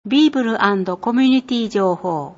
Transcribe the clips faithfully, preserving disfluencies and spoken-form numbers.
ビーブル&コミュニティ情報。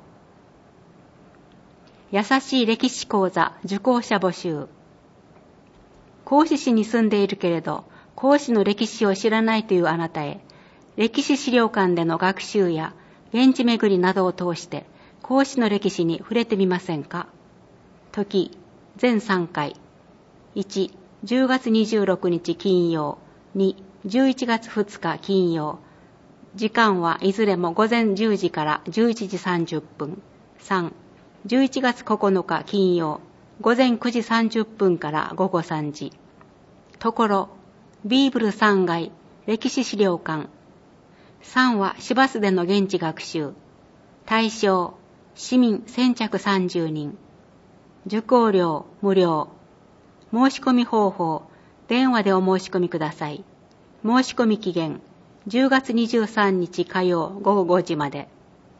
優しい歴史講座受講者募集。合志市に住んでいるけれど、合志の歴史を知らないというあなたへ、歴史資料館での学習や現地巡りなどを通して、合志の歴史に触れてみませんか。時、全さんかい。いち、じゅうがつにじゅうろくにち金曜。に、じゅういちがつふつか金曜。時間はいずれも午前じゅうじからじゅういちじさんじゅっぷん。さん、じゅういちがつここのか金曜。午前くじさんじゅっぷんから午後さんじ。ところ、ビーブルさんがい歴史資料館。さんは市バスでの現地学習。対象、市民先着さんじゅうにん。受講料無料。申し込み方法、電話でお申し込みください。申し込み期限、じゅうがつにじゅうさんにち火曜ごごごじまで。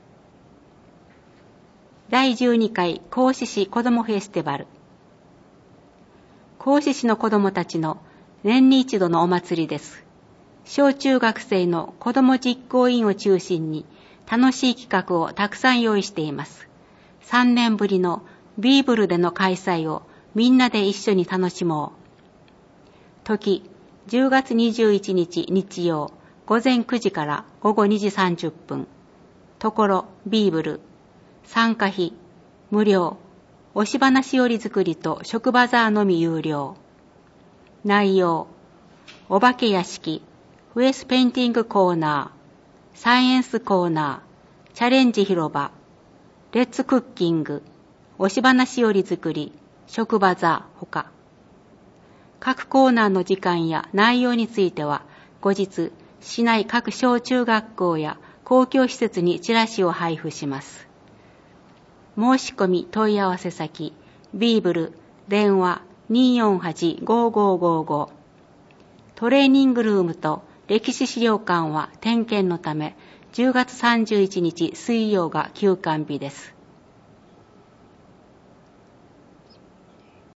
だいじゅうにかい合志市子どもフェスティバル。合志市の子どもたちの年に一度のお祭りです。小中学生の子ども実行委員を中心に楽しい企画をたくさん用意しています。さんねんぶりのビーブルでの開催をみんなで一緒に楽しもう。時、じゅうがつにじゅういちにち日曜、午前くじから午後にじさんじゅっぷん。ところ、ビーブル。参加費、無料。押し花しおり作りと食バザーのみ有料。内容、お化け屋敷、フェイスペインティングコーナー、サイエンスコーナー、チャレンジ広場、レッツクッキング、押し花しおり作り、食バザーほか。各コーナーの時間や内容については、後日、市内各小中学校や公共施設にチラシを配布します。申し込み問い合わせ先、ビーブル、電話 にーよんはちごーごーごーご。トレーニングルームと歴史資料館は点検のため、じゅうがつさんじゅういちにち水曜が休館日です。